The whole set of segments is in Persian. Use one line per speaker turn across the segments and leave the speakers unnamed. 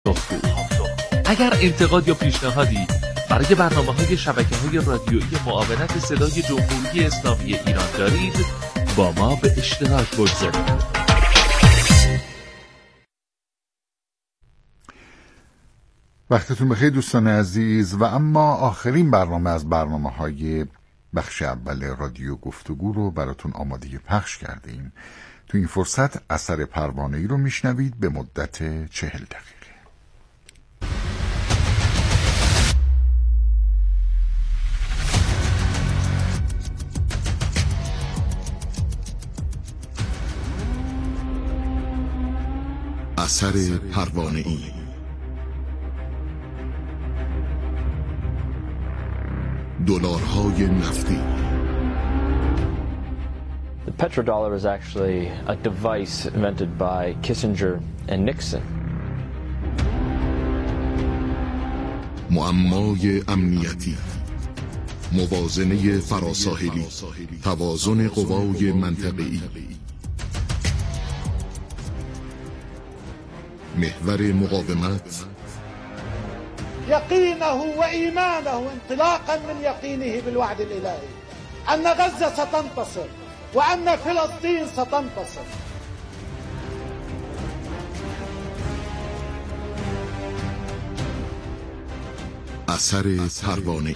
پاسخگو. اگر انتقاد یا پیشنهادی برای برنامه‌های شبکه‌های رادیویی معاونت صدای جمهوری اسلامی ایران دارید، با ما به اشتراک بگذارید.
وقتتون بخیر دوستان عزیز. و اما آخرین برنامه از برنامه‌های بخش اول رادیو گفتگو رو براتون آماده پخش کردیم. تو این فرصت اثر پروانه‌ای رو میشنوید به مدت 40 دقیقه.
اثر پروانه‌ای. دلارهای نفتی.
The petrodollar is actually a device invented by Kissinger and Nixon.
معمای امنیتی، موازنه فراساحلی، توازن قوای منطقه‌ای، محور مقاومت،
يقينه وإيمانه انطلاقا من يقينه بالوعد الإلهي أن غزة ستنتصر وأن فلسطين ستنتصر.
اثر پروانه‌ای.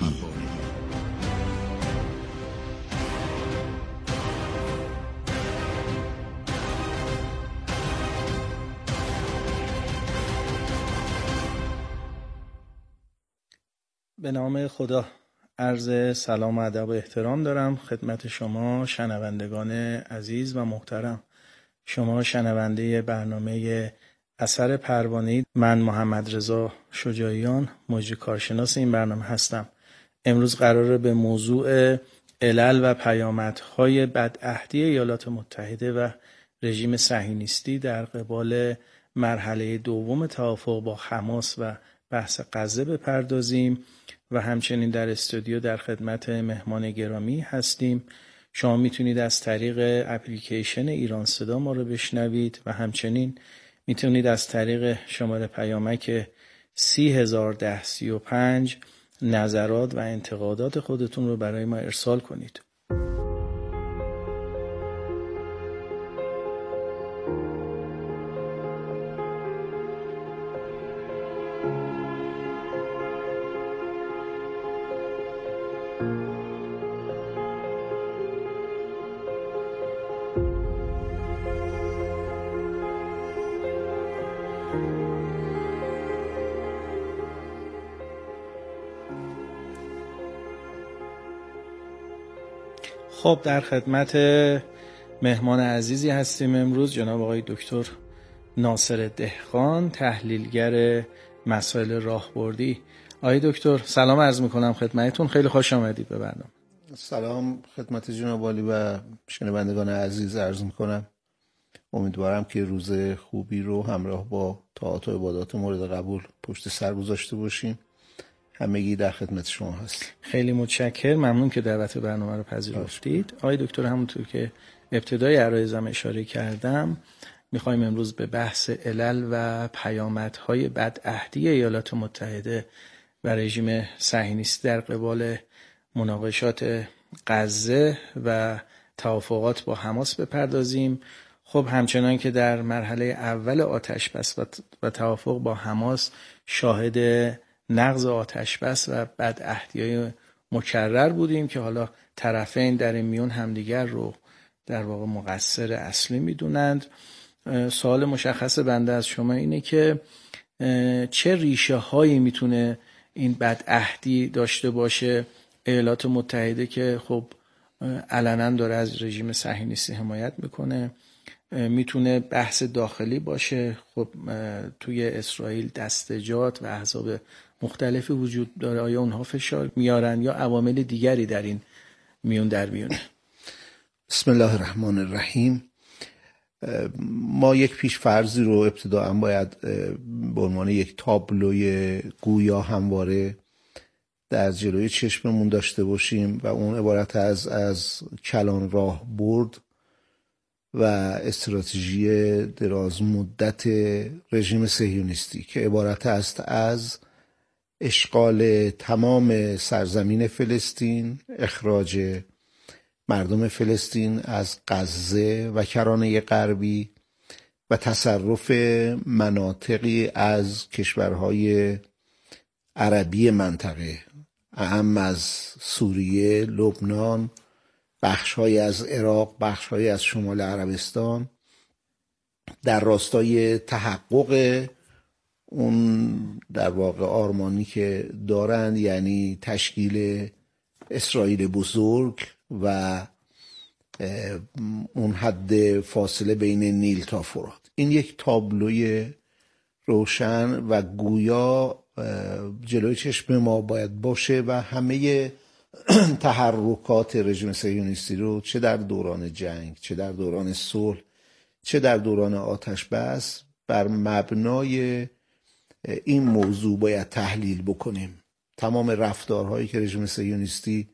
به نام خدا. عرض سلام و ادب و احترام دارم خدمت شما شنوندگان عزیز و محترم. شما شنونده برنامه اثر پروانه‌ای. من محمد رضا شجاعیان، مجری کارشناس این برنامه هستم. امروز قراره به موضوع علل و پیامدهای بدعهدی ایالات متحده و رژیم صهیونیستی در قبال مرحله دوم توافق با حماس و بحث غزه بپردازیم و همچنین در استودیو در خدمت مهمان گرامی هستیم. شما میتونید از طریق اپلیکیشن ایران صدا ما رو بشنوید و همچنین میتونید از طریق شماره پیامک 301035 نظرات و انتقادات خودتون رو برای ما ارسال کنید. خب در خدمت مهمان عزیزی هستیم امروز، جناب آقای دکتر ناصر دهقان، تحلیلگر مسائل راهبردی. آقای دکتر سلام عرض میکنم خدمتتون، خیلی خوش آمدید به برنامه.
سلام خدمت جناب عالی و شنوندگان عزیز عرض میکنم. امیدوارم که روز خوبی رو همراه با طاعات و عبادات مورد قبول پشت سر گذاشته باشیم. همگی در خدمت شما هست.
خیلی متشکرم، ممنون که دعوت برنامه رو پذیرفتید. آقای دکتر همونطور که ابتدای عرایزم اشاره کردم، میخوایم امروز به بحث علل و پیامدهای بدعهدی ایالات متحده و رژیم صهیونیستی در قبال مناقشات غزه و توافقات با حماس بپردازیم. خب همچنان که در مرحله اول آتشبس و توافق با حماس شاهد نقض آتشبس و بدعهدی‌های مکرر بودیم که حالا طرفین در این میون همدیگر رو در واقع مقصر اصلی میدونند. سوال مشخص بنده از شما اینه که چه ریشه هایی میتونه این بدعهدی داشته باشه؟ ایالات متحده که خب علنا داره از رژیم صهیونیستی حمایت میکنه، میتونه بحث داخلی باشه. خب توی اسرائیل دستجات و احزاب مختلفی وجود داره، آیا اونها فشار میارن یا عوامل دیگری در این میون در میونه؟
بسم الله الرحمن الرحیم. ما یک پیش فرضی رو ابتداء باید به عنوان یک تابلوی گویا همواره در جلوی چشممون داشته باشیم و اون عبارت از کلان راه برد و استراتژی دراز مدت رژیم صهیونیستی که عبارت است از اشغال تمام سرزمین فلسطین، اخراج مردم فلسطین از غزه و کرانه غربی و تصرف مناطقی از کشورهای عربی منطقه، اهم از سوریه، لبنان، بخش‌های از عراق، بخش‌های از شمال عربستان، در راستای تحقق اون در واقع آرمانی که دارند، یعنی تشکیل اسرائیل بزرگ و اون حد فاصله بین نیل تا فرات. این یک تابلوی روشن و گویا جلوی چشم ما باید باشه و همه تحرکات رژیم صهیونیستی رو چه در دوران جنگ، چه در دوران صلح، چه در دوران آتش بس بر مبنای این موضوع باید تحلیل بکنیم. تمام رفتارهایی که رژیم صهیونیستی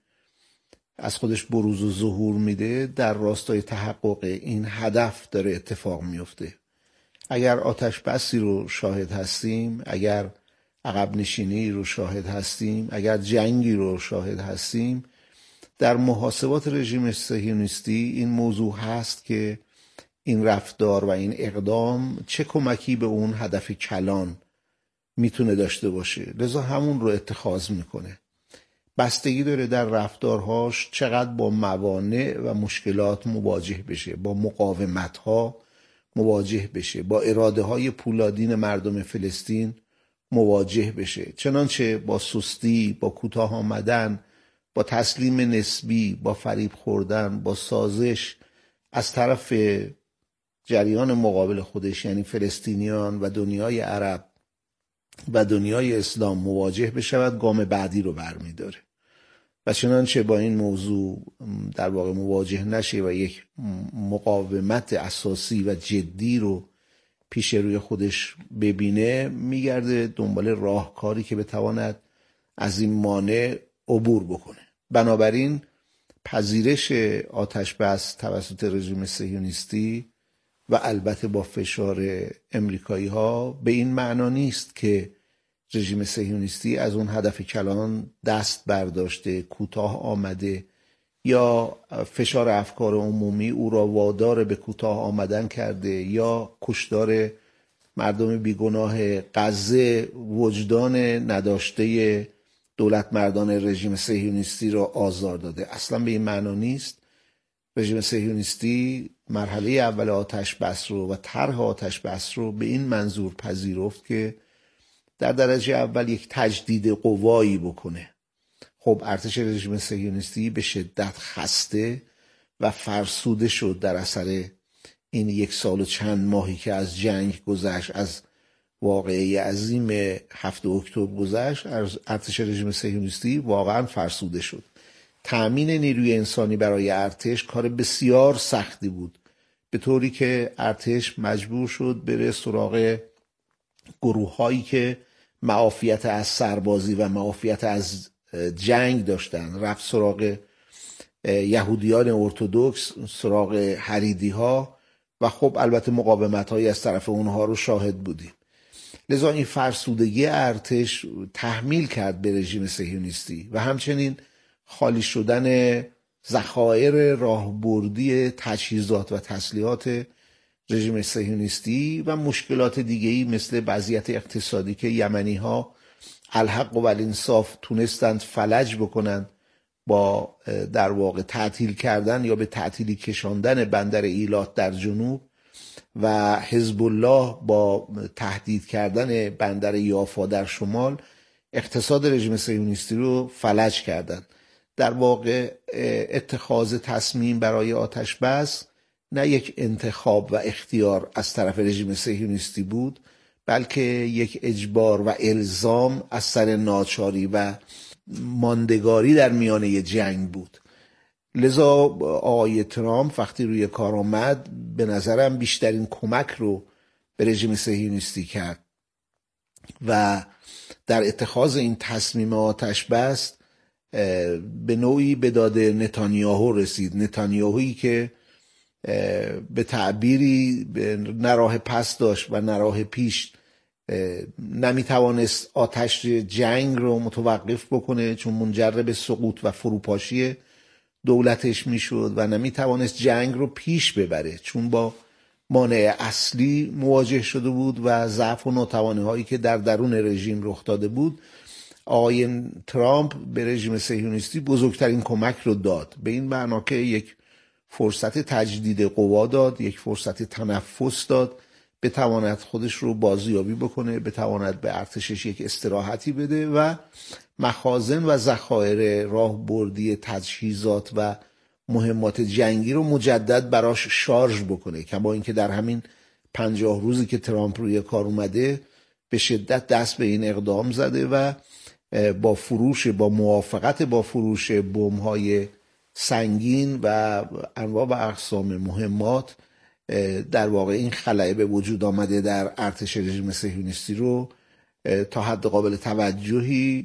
از خودش بروز و ظهور میده در راستای تحقق این هدف داره اتفاق میفته. اگر آتش بسی رو شاهد هستیم، اگر عقب نشینی رو شاهد هستیم، اگر جنگی رو شاهد هستیم، در محاسبات رژیم صهیونیستی این موضوع هست که این رفتار و این اقدام چه کمکی به اون هدف کلان میتونه داشته باشه، لذا همون رو اتخاذ میکنه. بستگی داره در رفتارهاش چقدر با موانع و مشکلات مواجه بشه، با مقاومت‌ها مواجه بشه، با اراده های پولادین مردم فلسطین مواجه بشه. چنانچه با سستی، با کوتاه آمدن، با تسلیم نسبی، با فریب خوردن، با سازش از طرف جریان مقابل خودش یعنی فلسطینیان و دنیای عرب و دنیای اسلام مواجه بشود، گام بعدی رو برمیداره و چنانچه با این موضوع در واقع مواجه نشه و یک مقاومت اساسی و جدی رو پیش روی خودش ببینه، میگرده دنبال راهکاری که بتواند از این مانع عبور بکنه. بنابراین پذیرش آتش بس توسط رژیم صهیونیستی و البته با فشار امریکایی ها به این معنا نیست که رژیم صهیونیستی از اون هدف کلان دست برداشته، کوتاه آمده یا فشار افکار عمومی او را وادار به کوتاه آمدن کرده یا کشتار مردم بیگناه غزه وجدان نداشته دولت مردان رژیم صهیونیستی را آزار داده. اصلا به این معنا نیست. رژیم صهیونیستی مرحله اول آتش بس رو و طرح آتش بس رو به این منظور پذیرفت که در درجه اول یک تجدید قوایی بکنه. خب ارتش رژیم صهیونیستی به شدت خسته و فرسوده شد در اثر این 1 سال و چند ماهی که از جنگ گذشت، از واقعه عظیم 7 اکتبر گذشت. ارتش رژیم صهیونیستی واقعا فرسوده شد. تأمین نیروی انسانی برای ارتش کار بسیار سختی بود، به طوری که ارتش مجبور شد بره سراغ گروه هایی که معافیت از سربازی و معافیت از جنگ داشتن. رفت سراغ یهودیان ارتدوکس، سراغ حریدی ها و خب البته مقاومت هایی از طرف اونها رو شاهد بودیم. لذا این فرسودگی ارتش تحمیل کرد به رژیم صهیونیستی و همچنین خالی شدن ذخایر راهبردی تجهیزات و تسلیحات رژیم صهیونیستی و مشکلات دیگه‌ای مثل وضعیت اقتصادی که یمنی ها الحق و الانصاف تونستند فلج بکنند با در واقع تعطیل کردن یا به تعطیلی کشاندن بندر ایلات در جنوب و حزب الله با تهدید کردن بندر یافا در شمال اقتصاد رژیم صهیونیستی رو فلج کردند. در واقع اتخاذ تصمیم برای آتش بس نه یک انتخاب و اختیار از طرف رژیم صهیونیستی بود، بلکه یک اجبار و الزام از سر ناچاری و ماندگاری در میانه جنگ بود. لذا آقای ترامپ وقتی روی کار آمد به نظرم بیشترین کمک رو به رژیم صهیونیستی کرد و در اتخاذ این تصمیم آتش بس به نوعی به داد نتانیاهو رسید. نتانیاهویی که به تعبیری نه راه پس داشت و نه راه پیش، نمیتوانست آتش جنگ رو متوقف بکنه چون منجر به سقوط و فروپاشی دولتش میشد و نمیتوانست جنگ رو پیش ببره چون با مانع اصلی مواجه شده بود و ضعف و ناتوانی هایی که در درون رژیم رخ داده بود. آقای ترامپ به رژیم صهیونیستی بزرگترین کمک رو داد، به این معنا که یک فرصت تجدید قوا داد، یک فرصت تنفس داد، بتواند خودش رو بازیابی بکنه، بتواند به ارتشش یک استراحتی بده و مخازن و ذخایر راهبردی تجهیزات و مهمات جنگی رو مجدد براش شارژ بکنه. کما اینکه در همین 50 روزی که ترامپ روی کار اومده به شدت دست به این اقدام زده و با موافقت با فروش بمب‌های سنگین و انواع و اقسام مهمات در واقع این خلأ به وجود آمده در ارتش رژیم صهیونیستی رو تا حد قابل توجهی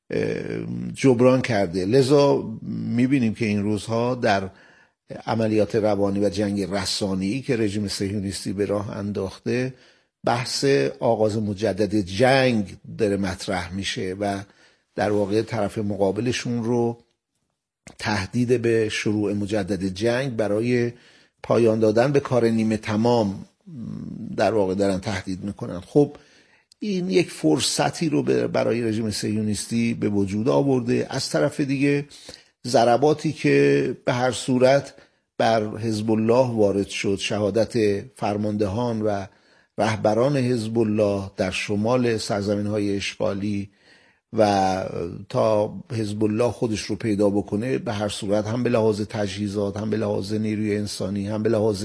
جبران کرده. لذا میبینیم که این روزها در عملیات روانی و جنگ رسانه‌ای که رژیم صهیونیستی به راه انداخته بحث آغاز مجدد جنگ داره مطرح میشه و در واقع طرف مقابلشون رو تهدید به شروع مجدد جنگ برای پایان دادن به کار نیمه تمام در واقع دارن تهدید میکنن. خب این یک فرصتی رو برای رژیم صهیونیستی به وجود آورده. از طرف دیگه ضرباتی که به هر صورت بر حزب الله وارد شد، شهادت فرماندهان و رهبران حزب الله در شمال سرزمین‌های اشغالی و تا حزب الله خودش رو پیدا بکنه، به هر صورت هم به لحاظ تجهیزات، هم به لحاظ نیروی انسانی، هم به لحاظ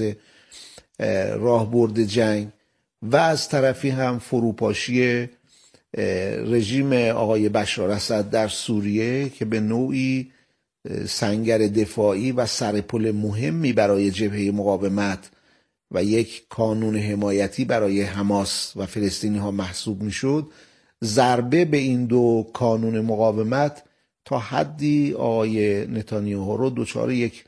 راهبرد جنگ و از طرفی هم فروپاشی رژیم آقای بشار اسد در سوریه که به نوعی سنگر دفاعی و سرپل مهمی برای جبهه مقاومت و یک کانون حمایتی برای حماس و فلسطینی ها محسوب میشد، ضربه به این دو کانون مقاومت تا حدی آقای نتانیاهو رو دچار یک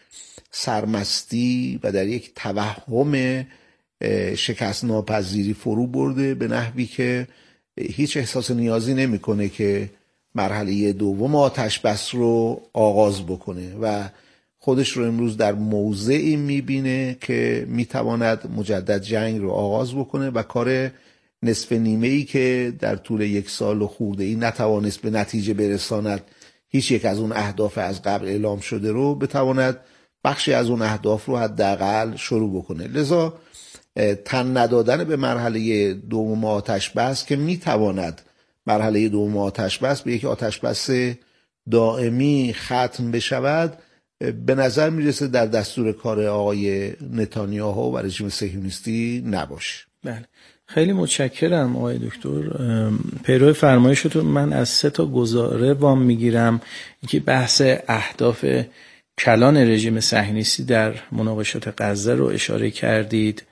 سرمستی و در یک توهم شکست ناپذیری فرو برده، به نحوی که هیچ احساس نیازی نمیکنه که مرحله دوم آتش بس رو آغاز بکنه و خودش رو امروز در موضعی میبینه که میتواند مجدد جنگ رو آغاز بکنه و کار نصف نیمه‌ای که در طول 1 سال و خورده‌ای نتوانست به نتیجه برساند، هیچ یک از اون اهداف از قبل اعلام شده رو بتواند بخشی از اون اهداف رو حداقل شروع بکنه. لذا تن ندادن به مرحله دوم آتش بس که میتواند مرحله دوم آتش بس به یک آتش بس دائمی ختم بشود، به نظر میرسه در دستور کار آقای نتانیاهو و رژیم صهیونیستی نباشه.
بله، خیلی متشکرم آقای دکتر. پیرو فرمایشتون من از 3 گزاره وام میگیرم. یکی بحث اهداف کلان رژیم صهیونیستی در مناقشات غزه رو اشاره کردید،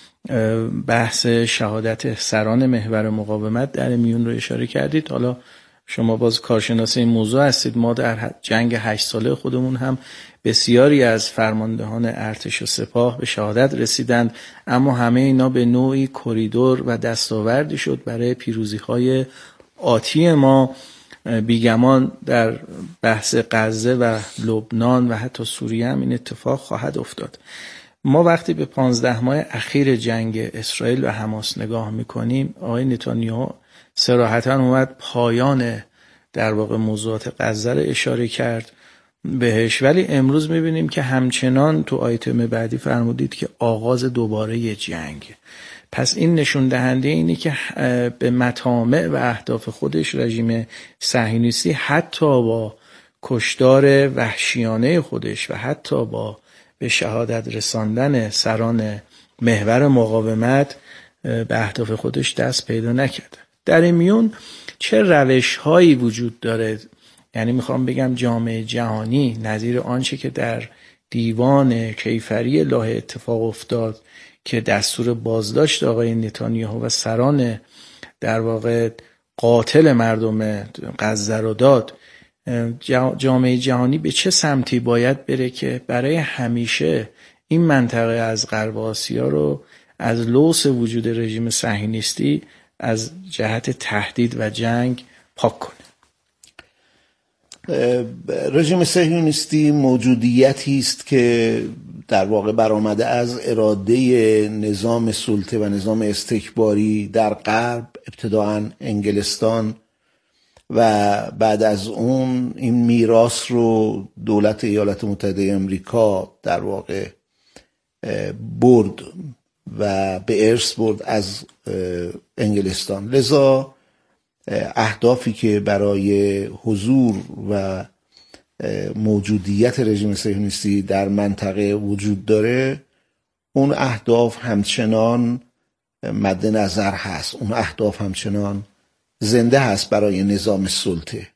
بحث شهادت سران محور مقاومت در میون رو اشاره کردید. حالا شما باز کارشناس این موضوع هستید، ما در جنگ 8 ساله خودمون هم بسیاری از فرماندهان ارتش و سپاه به شهادت رسیدند، اما همه اینا به نوعی کریدور و دستاوردی شد برای پیروزی‌های آتی ما. بیگمان در بحث غزه و لبنان و حتی سوریه هم این اتفاق خواهد افتاد. ما وقتی به 15 ماه اخیر جنگ اسرائیل و حماس نگاه میکنیم، آقای نتانیاهو صراحتاً اومد پایان در واقع موضوعات غزه رو اشاره کرد بهش، ولی امروز میبینیم که همچنان تو آیتم بعدی فرمودید که آغاز دوباره جنگ. پس این نشون دهنده اینه که به مطامع و اهداف خودش رژیم صهیونیستی حتی با کشتار وحشیانه خودش و حتی با به شهادت رساندن سران محور مقاومت به اهداف خودش دست پیدا نکرده. در این میون چه روش هایی وجود داره؟ یعنی میخوام بگم جامعه جهانی نظیر آنچه که در دیوان کیفری لاهه اتفاق افتاد که دستور بازداشت آقای نتانیاهو و سران در واقع قاتل مردم غزه رو داد، جامعه جهانی به چه سمتی باید بره که برای همیشه این منطقه از غرب آسیا رو از لوث وجود رژیم صهیونیستی از جهت تهدید و جنگ پاک کنه.
رژیم صهیونیستی موجودیتی است که در واقع برآمده از اراده نظام سلطه و نظام استکباری در غرب، ابتداعاً انگلستان، و بعد از اون این میراث رو دولت ایالات متحده آمریکا در واقع برد و به ارث برد از انگلستان. لذا اهدافی که برای حضور و موجودیت رژیم صهیونیستی در منطقه وجود داره، اون اهداف همچنان مد نظر هست، اون اهداف همچنان زنده هست برای نظام سلطه.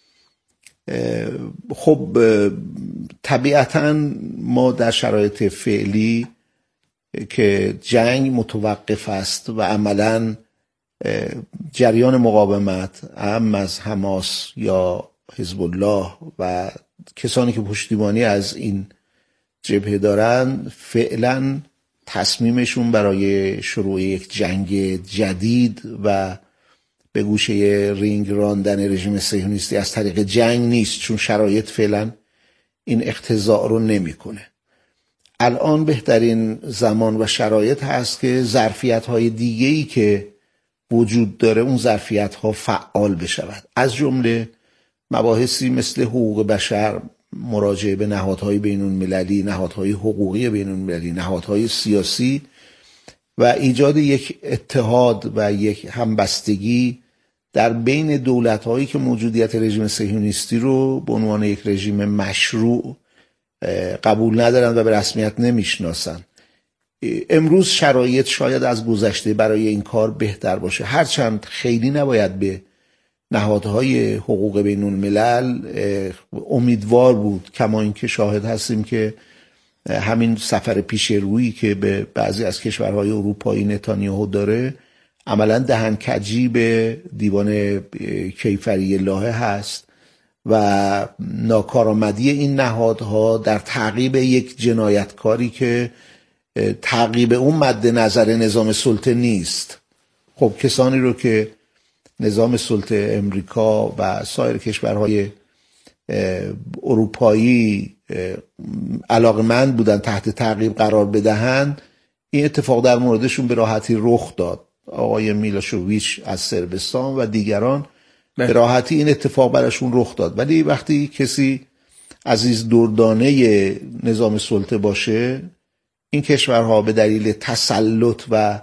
خب طبیعتاً ما در شرایط فعلی که جنگ متوقف است و عملاً جریان مقاومت هم از حماس یا حزب الله و کسانی که پشتیبانی از این جبهه دارن فعلاً تصمیمشون برای شروع یک جنگ جدید و به گوشه رینگ راندن رژیم صهیونیستی از طریق جنگ نیست، چون شرایط فعلا این اقتضاع رو نمیکنه. الان بهترین زمان و شرایط هست که ظرفیت‌های دیگه‌ای که وجود داره اون ظرفیت‌ها فعال بشود، از جمله مباحثی مثل حقوق بشر، مراجعه به نهادهای بین‌المللی، نهادهای حقوقی بین‌المللی، نهادهای سیاسی و ایجاد یک اتحاد و یک همبستگی در بین دولت‌هایی که موجودیت رژیم صهیونیستی رو به عنوان یک رژیم مشروع قبول ندارن و به رسمیت نمیشناسن. امروز شرایط شاید از گذشته برای این کار بهتر باشه، هرچند خیلی نباید به نهادهای حقوق بین الملل امیدوار بود، کما اینکه شاهد هستیم که همین سفر پیش رویی که به بعضی از کشورهای اروپایی نتانیاهو داره عملا دهنکجی به دیوان کیفری لاهه هست و ناکارآمدی این نهادها در تعقیب یک جنایتکاری که تعقیب اون مد نظر نظام سلطه نیست. خب کسانی رو که نظام سلطه امریکا و سایر کشورهای اروپایی علاقمند بودن تحت تعقیب قرار بدهند، این اتفاق در موردشون به راحتی رخ داد. آقای میلاشوویچ از صربستان و دیگران به راحتی این اتفاق براشون رخ داد. ولی وقتی کسی عزیز دردانه نظام سلطه باشه، این کشورها به دلیل تسلط و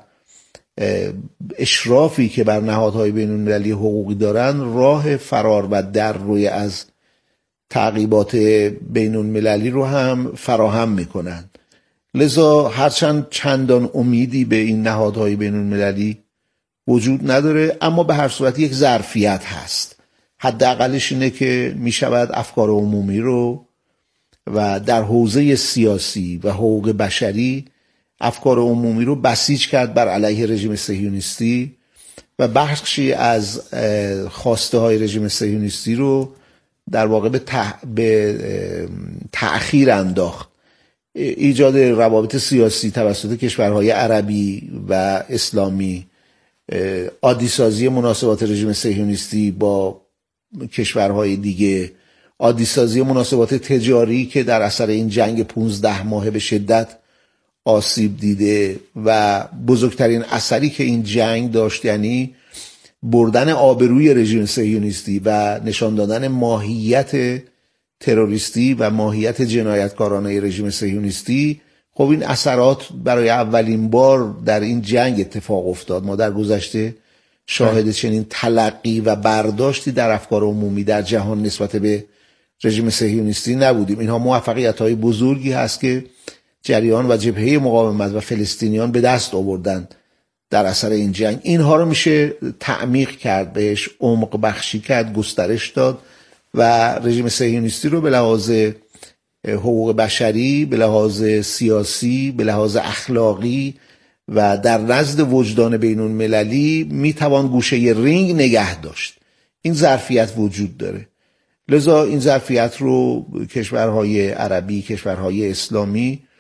اشرافی که بر نهادهای بین‌المللی حقوقی دارن راه فرار و در روی از تعقیبات بین‌المللی رو هم فراهم میکنن. لذا هرچند چندان امیدی به این نهادهای بین‌المللی وجود نداره، اما به هر صورت یک ظرفیت هست. حداقلش اینه که میشود افکار عمومی رو و در حوزه سیاسی و حقوق بشری افکار عمومی رو بسیج کرد بر علیه رژیم صهیونیستی و بخشی از خواسته های رژیم صهیونیستی رو در واقع به تأخیر انداخت. ایجاد روابط سیاسی توسط کشورهای عربی و اسلامی، عادی سازی مناسبات رژیم صهیونیستی با کشورهای دیگه، عادی سازی مناسبات تجاری که در اثر این جنگ 15 ماهه به شدت آسیب دیده و بزرگترین اثری که این جنگ داشت یعنی بردن آبروی رژیم صهیونیستی و نشان دادن ماهیت تروریستی و ماهیت جنایتکارانه رژیم صهیونیستی. خب این اثرات برای اولین بار در این جنگ اتفاق افتاد. ما در گذشته شاهد چنین تلقی و برداشتی در افکار عمومی در جهان نسبت به رژیم صهیونیستی نبودیم. اینها موفقیت‌های بزرگی هست که جریان و جبهه مقاومت و فلسطینیان به دست آوردن در اثر این جنگ. اینها رو میشه تعمیق کرد، بهش عمق بخشی کرد، گسترش داد و رژیم صهیونیستی رو به لحاظ حقوق بشری، به لحاظ سیاسی، به لحاظ اخلاقی و در نزد وجدان بین المللی میتوان گوشه رینگ نگه داشت. این ظرفیت وجود داره. لذا این ظرفیت رو کشورهای عربی، کشورهای اسلامی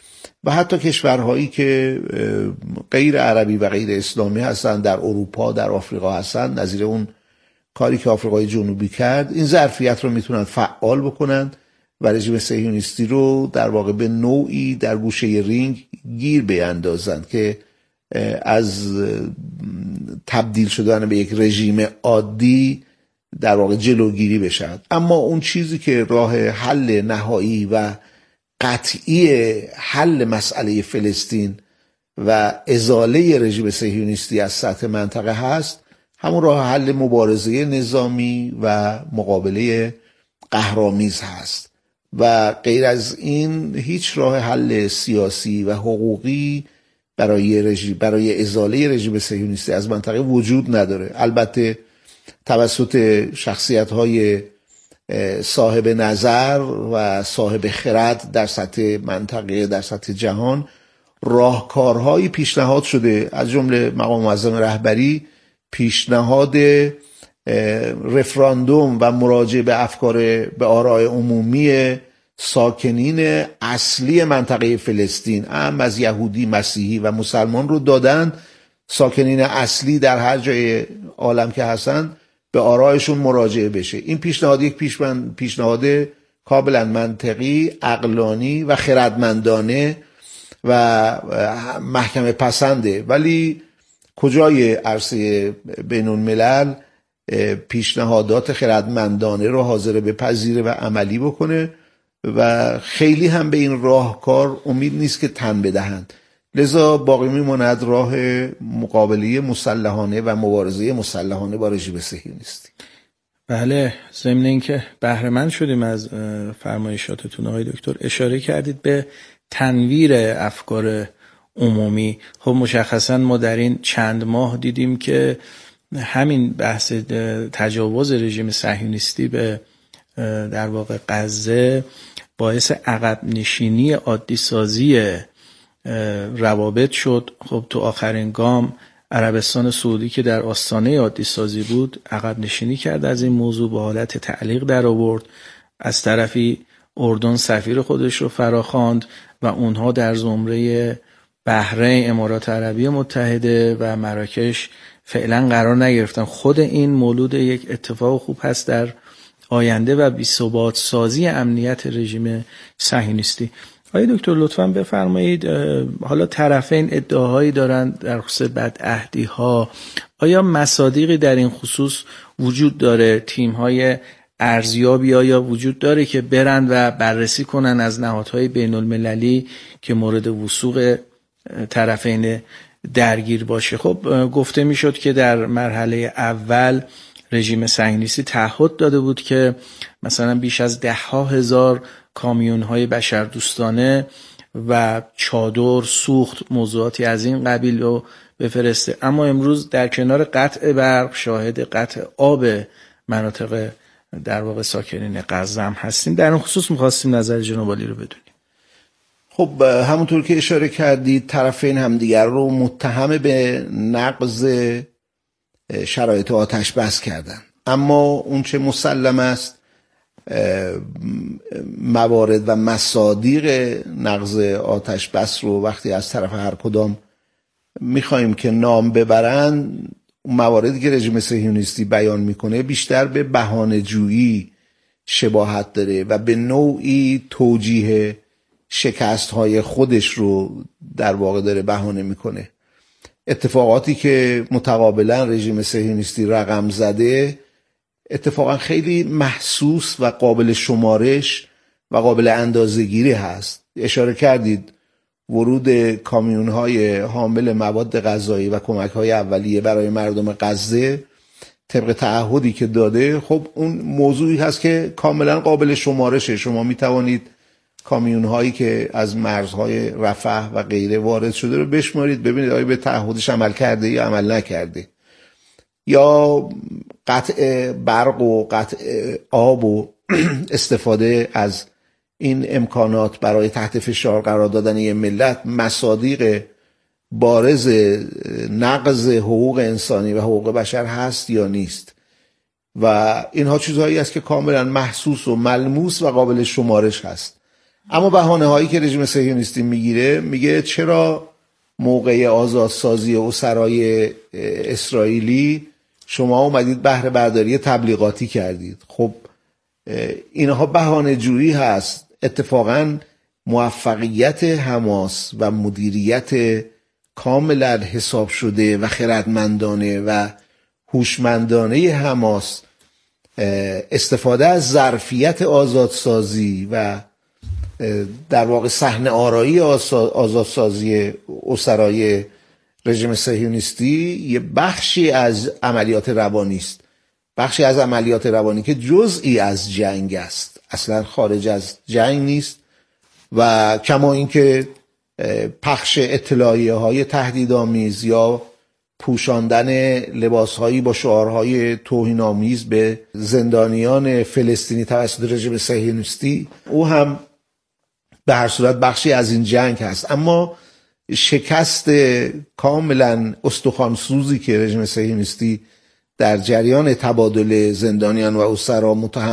و حتی کشورهایی که غیر عربی و غیر اسلامی هستن، در اروپا، در آفریقا هستن، نظیر اون کاری که آفریقای جنوبی کرد، این ظرفیت رو میتونن فعال بکنن و رژیم صهیونیستی رو در واقع به نوعی در گوشه رینگ گیر بیندازن که از تبدیل شدن به یک رژیم عادی در واقع جلوگیری بشد. اما اون چیزی که راه حل نهایی و قطعی حل مسئله فلسطین و ازاله رژیم صهیونیستی از سطح منطقه هست، همون راه حل مبارزه نظامی و مقابله قهرآمیز هست و غیر از این هیچ راه حل سیاسی و حقوقی برای ازاله رژیم صهیونیستی از منطقه وجود نداره. البته توسط شخصیت‌های صاحب نظر و صاحب خرد در سطح منطقه، در سطح جهان، راهکارهایی پیشنهاد شده، از جمله مقام معظم رهبری پیشنهاد رفراندوم و مراجعه به آراء عمومی ساکنین اصلی منطقه فلسطین، هم از یهودی، مسیحی و مسلمان رو دادن. ساکنین اصلی در هر جای عالم که هستن به آرایشون مراجعه بشه. این پیشنهاد یک پیشنهاد کاملا منطقی، عقلانی و خردمندانه و محکمه پسنده، ولی کجای عرصه بین الملل پیشنهادات خردمندانه رو حاضر بپذیره و عملی بکنه و خیلی هم به این راهکار امید نیست که تن بدهند. لذا باقی میماند راه مقابله مسلحانه و مبارزه مسلحانه با رژیم صهیونیستی.
بله، ضمن اینکه بهره مند شدیم از فرمایشاتتون آقای دکتر، اشاره کردید به تنویر افکار عمومی. خب مشخصا ما در این چند ماه دیدیم که همین بحث تجاوز رژیم صهیونیستی به در واقع غزه باعث عقب نشینی عادی سازی روابط شد. خب تو آخرین گام عربستان سعودی که در آستانه عادی سازی بود عقب نشینی کرد، از این موضوع به حالت تعلیق در آورد. از طرفی اردن سفیر خودش رو فراخواند و اونها در زمره بحرین، امارات عربی متحده و مراکش فعلا قرار نگرفتن. خود این مولود یک اتفاق خوب هست در آینده و بی‌ثبات سازی امنیت رژیم صهیونیستی. آقای دکتر لطفاً بفرمایید، حالا طرفین ادعاهایی دارند در خصوص بدعهدی‌ها، آیا مصادیقی در این خصوص وجود داره؟ تیم‌های ارزیابی آیا وجود داره که برن و بررسی کنن از نهادهای بین المللی که مورد وثوق طرفین درگیر باشه؟ خب گفته میشد که در مرحله اول رژیم صهیونیستی تعهد داده بود که مثلا بیش از 10,000 کامیون‌های بشردوستانه و چادر، سوخت، موضوعاتی از این قبیل رو بفرسته، اما امروز در کنار قطع برق شاهد قطع آب مناطق در واقع ساکنین غزه هم هستیم. در اون خصوص می‌خواستیم نظر جناب عالی رو بدونیم.
خب همونطور که اشاره کردید طرفین همدیگر رو متهم به نقض شرایط آتش بس کردن، اما اون چه مسلم است موارد و مصادیق نقض آتش بس رو وقتی از طرف هر کدام میخوایم که نام ببرن، مواردی که رژیم صهیونیستی بیان میکنه بیشتر به بهانه‌جویی شباهت داره و به نوعی توجیه شکست‌های خودش رو در واقع داره بهانه میکنه. اتفاقاتی که متقابلا رژیم صهیونیستی رقم زده اتفاقا خیلی محسوس و قابل شمارش و قابل اندازه‌گیری هست. اشاره کردید ورود کامیون‌های حامل مواد غذایی و کمک‌های اولیه برای مردم غزه طبق تعهدی که داده، خب اون موضوعی هست که کاملا قابل شمارشه. شما میتوانید کامیون‌هایی که از مرزهای رفح و غیره وارد شده رو بشمارید، ببینید آیا به تعهدش عمل کرده یا عمل نکرده، یا قطع برق و قطع آب و استفاده از این امکانات برای تحت فشار قرار دادن یک ملت مصادیق بارز نقض حقوق انسانی و حقوق بشر هست یا نیست. و اینها چیزهایی است که کاملا محسوس و ملموس و قابل شمارش هست. اما بهانه هایی که رژیم صهیونیستی میگیره، میگه چرا موقع آزادسازی اسرای اسرائیلی شما اومدید بهره برداری تبلیغاتی کردید؟ خب اینها بهانه جویی هست. اتفاقا موفقیت حماس و مدیریت کاملا حساب شده و خردمندانه و هوشمندانه حماس، استفاده از ظرفیت آزادسازی و در واقع صحنه آرایی آزادسازی اسرای رژیم صهیونیستی یه بخشی از عملیات روانی است، بخشی از عملیات روانی که جزئی از جنگ است، اصلا خارج از جنگ نیست. و کما اینکه پخش اطلاعیه های تهدیدآمیز یا پوشاندن لباسهایی با شعارهای توهین‌آمیز به زندانیان فلسطینی توسط رژیم صهیونیستی، او هم به هر صورت بخشی از این جنگ هست. اما شکست کاملا استخوان‌سوزی که رژیم صهیونیستی در جریان تبادل زندانیان و اسرا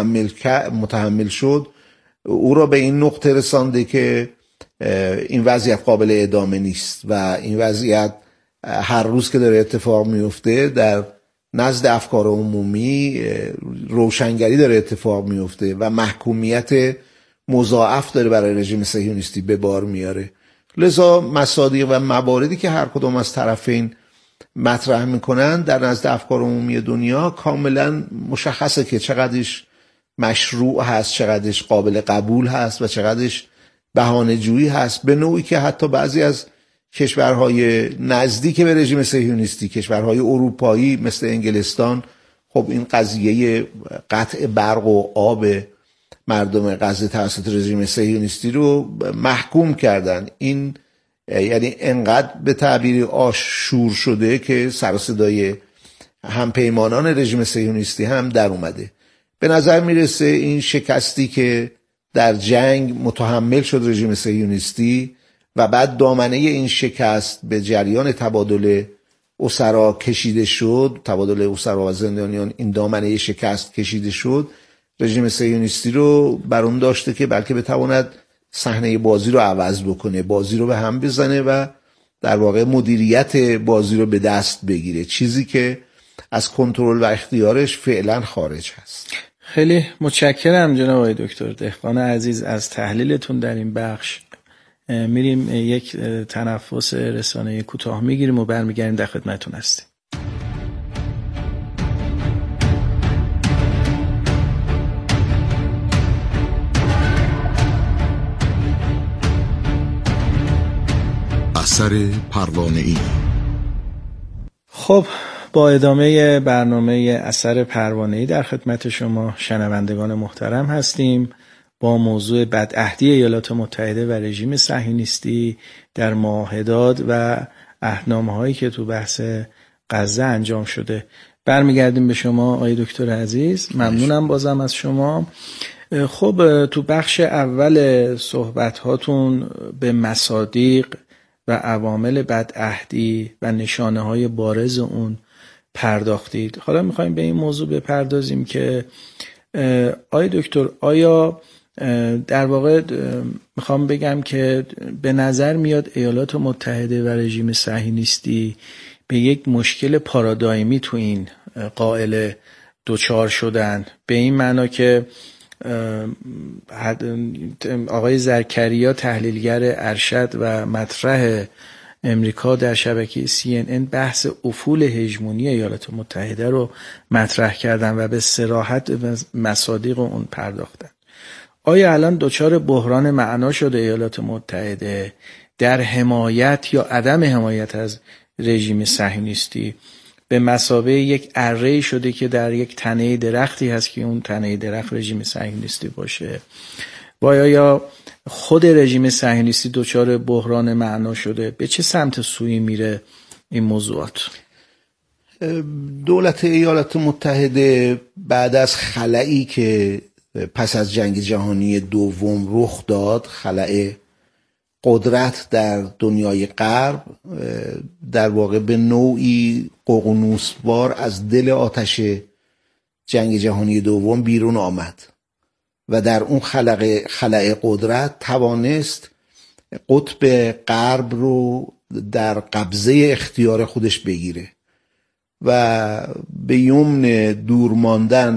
متحمل شد، او را به این نقطه رسانده که این وضعیت قابل ادامه نیست و این وضعیت هر روز که داره اتفاق میفته در نزد افکار عمومی روشنگری داره اتفاق میفته و محکومیت مضاعف داره برای رژیم صهیونیستی به بار میاره. لذا مصادیق و مواردی که هر کدام از طرفین مطرح میکنن در نزد افکار عمومی دنیا کاملا مشخصه که چقدرش مشروع هست، چقدرش قابل قبول هست و چقدرش بهانه جویی هست، به نوعی که حتی بعضی از کشورهای نزدیک به رژیم صهیونیستی، کشورهای اروپایی مثل انگلستان، خب این قضیه قطع برق و آب مردم غزه توسط رژیم صهیونیستی رو محکوم کردن. این یعنی انقدر به تعبیری آشور شده که سر و صدای همپیمانان رژیم صهیونیستی هم در اومده. به نظر میرسه این شکستی که در جنگ متحمل شد رژیم صهیونیستی و بعد دامنه این شکست به جریان تبادل اسرا کشیده شد، تبادل اسرا و زندانیان، این دامنه شکست کشیده شد، رژیم صهیونیستی رو بر اون داشته که بلکه بتواند صحنه بازی رو عوض بکنه، بازی رو به هم بزنه و در واقع مدیریت بازی رو به دست بگیره، چیزی که از کنترل و اختیارش فعلا خارج هست.
خیلی متشکرم جناب آقای دکتر دهقان عزیز از تحلیلتون در این بخش. میریم یک تنفس رسانه‌ای کوتاه میگیریم و برمیگردیم در خدمتتون هستیم.
اثر پروانه‌ای.
خب با ادامه برنامه اثر پروانه‌ای در خدمت شما شنوندگان محترم هستیم با موضوع بدعهدی ایالات متحده و رژیم صهیونیستی در معاهدات و عهدنامه‌هایی که تو بحث غزه انجام شده. برمیگردیم به شما آقای دکتر عزیز. ممنونم بازم از شما. خب تو بخش اول صحبت هاتون به مصادیق و عوامل بدعهدی و نشانه های بارز اون پرداختید. حالا میخوایم به این موضوع بپردازیم که آقای دکتر، آیا در واقع میخوام بگم که به نظر میاد ایالات متحده و رژیم صهیونیستی به یک مشکل پارادایمی تو این قائله دچار شدن، به این معنا که آقای زرکریا تحلیلگر ارشد و مطرح امریکا در شبکه CNN بحث افول هژمونی ایالات متحده رو مطرح کردن و به صراحت مصادیق اون پرداختن. آیا الان دچار بحران معنا شده ایالات متحده در حمایت یا عدم حمایت از رژیم صهیونیستی؟ به مثابه یک اره شده که در یک تنه درختی هست که اون تنه درخت رژیم صهیونیستی باشه؟ و آیا خود رژیم صهیونیستی دچار بحران معنا شده؟ به چه سمت سوی میره این موضوعات؟
دولت ایالات متحده بعد از خلایی که پس از جنگ جهانی دوم رخ داد، خلأ قدرت در دنیای غرب، در واقع به نوعی ققنوس‌وار از دل آتش جنگ جهانی دوم بیرون آمد و در اون خلأ قدرت توانست قطب غرب رو در قبضه اختیار خودش بگیره و به یمن دور ماندن